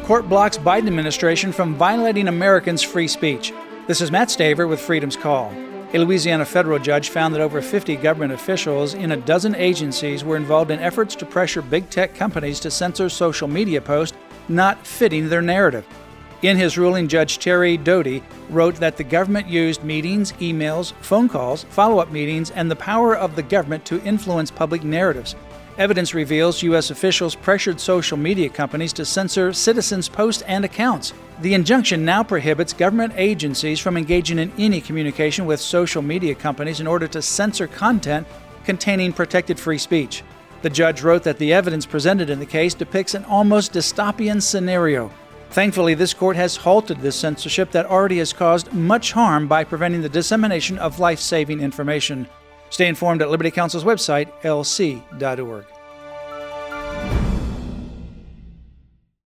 Court blocks Biden administration from violating Americans' free speech. This is Matt Staver with Freedom's Call. A Louisiana federal judge found that over 50 government officials in a dozen agencies were involved in efforts to pressure big tech companies to censor social media posts not fitting their narrative. In his ruling, Judge Terry Doty wrote that the government used meetings, emails, phone calls, follow-up meetings, and the power of the government to influence public narratives. Evidence reveals U.S. officials pressured social media companies to censor citizens' posts and accounts. The injunction now prohibits government agencies from engaging in any communication with social media companies in order to censor content containing protected free speech. The judge wrote that the evidence presented in the case depicts an almost dystopian scenario. Thankfully, this court has halted this censorship that already has caused much harm by preventing the dissemination of life-saving information. Stay informed at Liberty Counsel's website, lc.org.